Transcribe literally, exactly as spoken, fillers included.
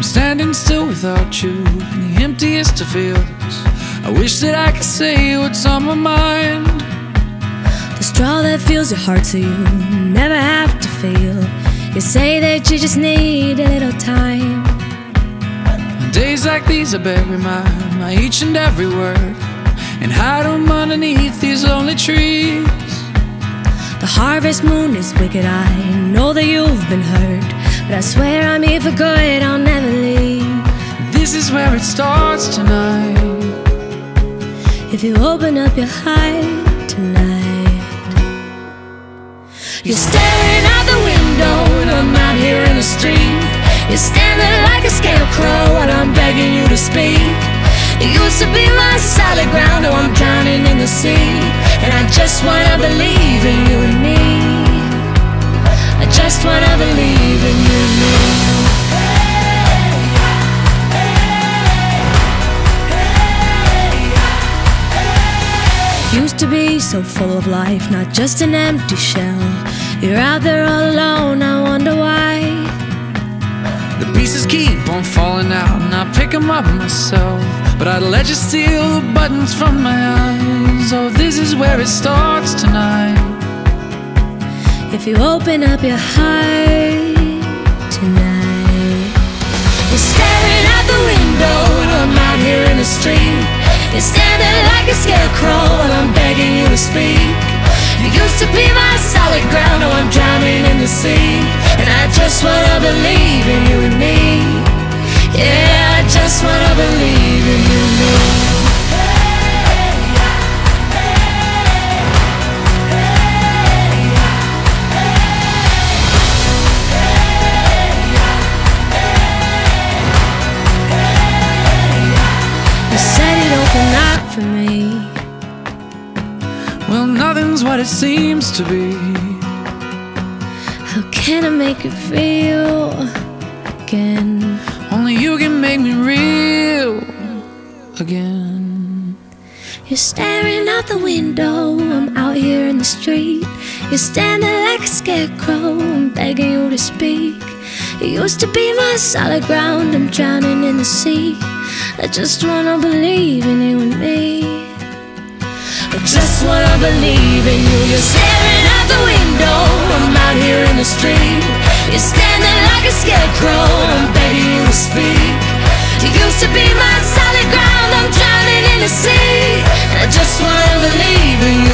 standing still without you in the emptiest of fields. I wish that I could say what's on my mind. The straw that fills your heart so you never have to feel. You say that you just need a little time. On days like these I bury my, my each and every word and hide them underneath these lonely trees. The harvest moon is wicked, I know that you've been hurt, but I swear I'm here for good, I'll never leave. This is where it starts tonight. If you open up your heart tonight. You're staring out the window and I'm out here in the street. You're standing like a scarecrow and I'm begging you to speak. You used to be my solid ground, oh I'm drowning in the sea. And I just wanna believe in you and me. I just wanna believe in you and me. Used to be so full of life, not just an empty shell. You're out there all alone, I wonder why. The pieces keep on falling out and I pick them up myself, but I'd let you steal the buttons from my eyes. Oh, this is where it starts tonight. If you open up your heart tonight. You're staring out the window and I'm out here in the street. You're standing like a scarecrow and I'm begging you to speak. You used to be my solid ground, oh I'm drowning in the sea. And I just wanna believe in you and me. Yeah, I just wanna believe in you and me. You said you'd open up for me. Well, nothing's what it seems to be. How can I make you feel again? Only you can make me real again. You're staring out the window, I'm out here in the street. You're standing like a scarecrow, I'm begging you to speak. You used to be my solid ground, I'm drowning in the sea. I just wanna believe in you and me. I just wanna believe in you. You're staring out the window, I'm out here in the street. You're standing like a scarecrow, I'm begging you to speak. You used to be my solid ground, I'm drowning in the sea. I just wanna believe in you.